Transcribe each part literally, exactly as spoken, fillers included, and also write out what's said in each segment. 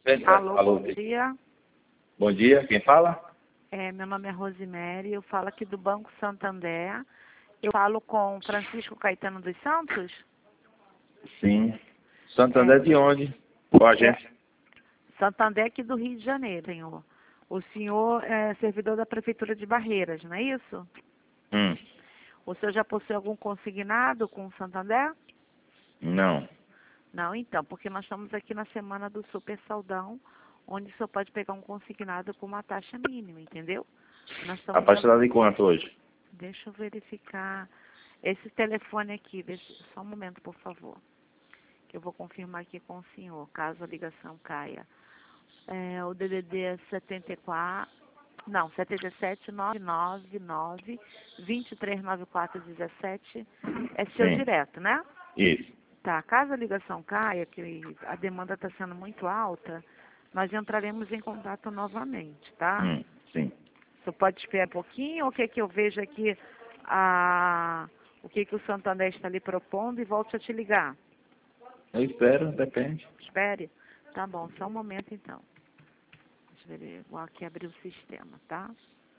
Alô, Alô, bom dia. bom dia, quem fala? É, meu nome é Rosemary, eu falo aqui do Banco Santander. Eu falo com Francisco Caetano dos Santos? Sim. Santander É. de onde? Qual agência? Santander aqui do Rio de Janeiro, senhor. O senhor é servidor da Prefeitura de Barreiras, não é isso? Hum, O senhor já possui algum consignado com o Santander? não. Não, então, porque nós estamos aqui na semana do Super Saldão, onde o senhor pode pegar um consignado com uma taxa mínima, entendeu? Nós A estamos parcela de quanto hoje? Deixa eu verificar esse telefone aqui. Deixa, só um momento, por favor. Que eu vou confirmar aqui com o senhor, caso a ligação caia. É, o D D D é setenta e quatro, não, setenta e sete, nove nove nove, vinte e três noventa e quatro dezessete. É seu Sim. direto, né? Isso. Tá, caso a ligação caia, que a demanda está sendo muito alta, nós entraremos em contato novamente, tá? Hum, sim. Você pode esperar um pouquinho ou quer que eu veja aqui a, o que, que o Santander está lhe propondo e volte a te ligar? Eu espero, depende. Espere. Tá bom, só um momento então. Deixa eu ver, vou aqui abrir o sistema, tá?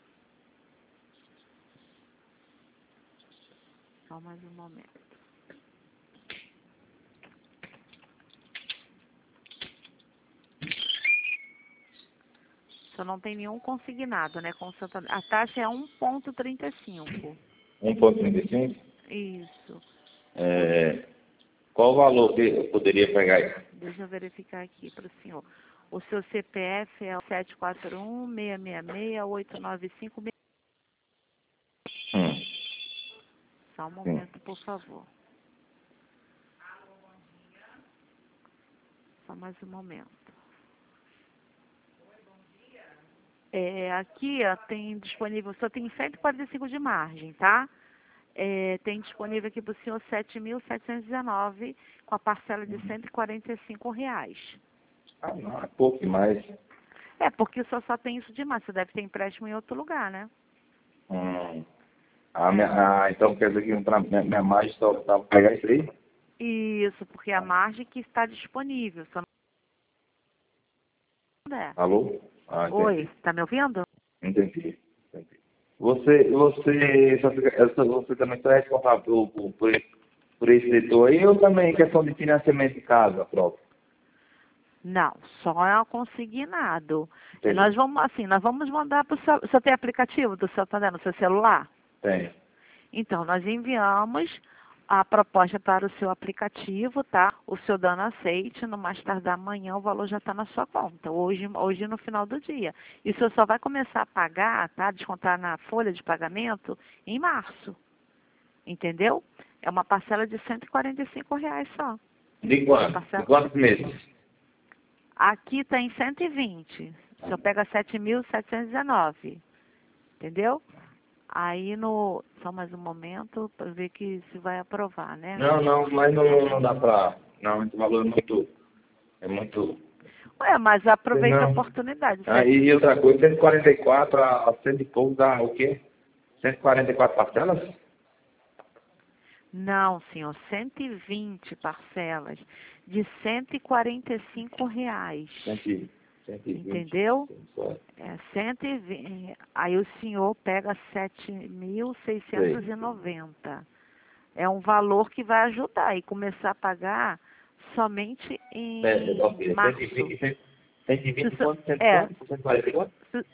Só mais um momento. Só não tem nenhum consignado, né, com o Santander. A taxa é um ponto trinta e cinco. um ponto trinta e cinco? Isso. É, qual o valor que eu poderia pegar aí? Deixa eu verificar aqui para o senhor. O seu C P F é o sete quatro um, seis seis seis, oito nove cinco. Hum, Só um sim. momento, por favor. Só mais um momento. É, aqui ó, tem disponível, só tem cento e quarenta e cinco de margem, tá? É, tem disponível aqui para o senhor sete mil setecentos e dezenove com a parcela de cento e quarenta e cinco reais. Ah, não, é pouco demais. É, porque o senhor só tem isso de margem, você deve ter empréstimo em outro lugar, né? Hum. Ah, É. minha, ah, então quer dizer que pra, minha, minha margem só dá pra pegar isso aí? Isso, porque a margem que está disponível, só não é. Alô? Ah, Oi, entendi. tá me ouvindo? Entendi. Entendi. Você, você, só fica- essa- você também está responsável por, por, por esse por esse setor aí ou também questão de financiamento de casa próprio? Não, só é o consignado. E Entendi. nós vamos, assim, nós vamos mandar para o seu, você tem aplicativo do Santander no seu celular? Tem. Então, nós enviamos a proposta para o seu aplicativo, tá? O seu dando aceite, no mais tardar amanhã o valor já está na sua conta, hoje, hoje no final do dia. E o senhor só vai começar a pagar, tá? Descontar na folha de pagamento em março, entendeu? É uma parcela de cento e quarenta e cinco reais só. De A quanto? De parcela... quantos meses? Aqui está em cento e vinte, o senhor pega sete mil setecentos e dezenove, entendeu? Aí no. Só mais um momento para ver que se vai aprovar, né? Não, não, mas não, não dá pra. Não, esse valor é muito. É muito. Ué, mas aproveita a Não. oportunidade. Ah, Você... e outra coisa, cento e quarenta e quatro a, a cento e pouco dá o quê? cento e quarenta e quatro parcelas? Não, senhor, cento e vinte parcelas de cento e quarenta e cinco reais. cem, cento e vinte. Entendeu? É cento e vinte. Aí o senhor pega sete mil seiscentos e noventa. É um valor que vai ajudar e começar a pagar somente em É, ok. março. cento e vinte, cento e vinte Se o senhor- quanto? cento e É, quanto? cento e quarenta e quanto?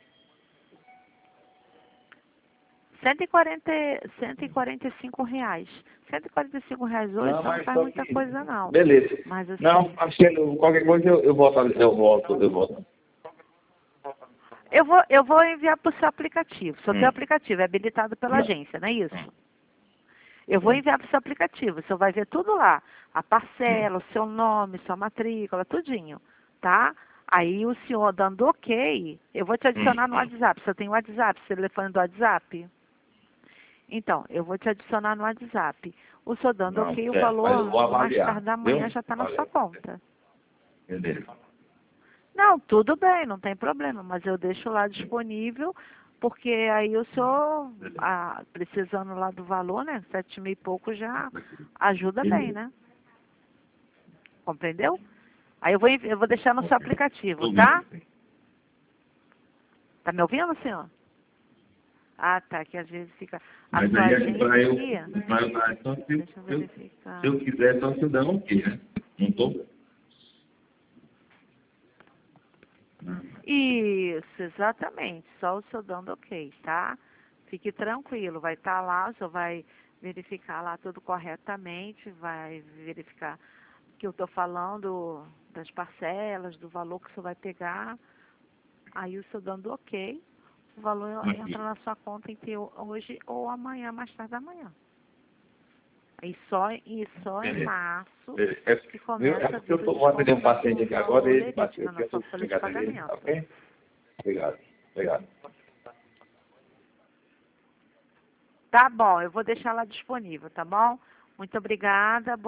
cento e quarenta, cento e quarenta e cinco reais. cento e quarenta e cinco reais hoje Não, só não mas faz só muita que. coisa não. Beleza. Mas Não, assim, acho que eu- qualquer coisa eu, eu volto, ali- eu volto, eu volto. eu vou, eu vou enviar para o seu aplicativo. O seu Hum. aplicativo é habilitado pela Não. agência, não é isso? Hum. Eu vou Sim. enviar para o seu aplicativo. O senhor vai ver tudo lá. A Hum. parcela, o seu nome, sua matrícula, tudinho. Tá? Aí o senhor dando ok, eu vou te adicionar no Hum. WhatsApp. Você tem WhatsApp, telefone do WhatsApp? Então, eu vou te adicionar no WhatsApp. O senhor dando Não, ok, o certo. Mas eu valor, vou no mais avaliar. tarde da Viu? manhã já está na sua Valeu. conta. Beleza. Não, tudo bem, não tem problema, mas eu deixo lá disponível, porque aí o senhor, ah, precisando lá do valor, né, sete mil e pouco já ajuda bem, Beleza. né? Compreendeu? Aí eu vou, envi- eu vou deixar no seu aplicativo, Tudo tá? bem. Tá me ouvindo, senhor? Ah, tá, que às vezes fica... A Mas sua aí, agente para eu, aqui... mas, mas, só se, Deixa eu se, eu, verificar. se eu quiser, só se eu dar um ok, né? Não tô? Isso, exatamente. Só o seu dando ok, tá? Fique tranquilo, vai estar lá, o senhor vai verificar lá tudo corretamente, vai verificar que eu estou falando das parcelas, do valor que o senhor vai pegar. Aí o senhor dando ok, o valor Aqui. entra na sua conta entre hoje ou amanhã, mais tarde da manhã. Aí só, e só em Beleza. março É, é, que eu, começa é a porque eu vir o tô, vou atender um desconto paciente aqui na agora e ele Lerite, bateu na aqui, eu sua tô folha de ligado nele, tá pagamento. ok? Obrigado. Obrigado. Tá bom, eu vou deixar lá disponível, tá bom? Muito obrigada.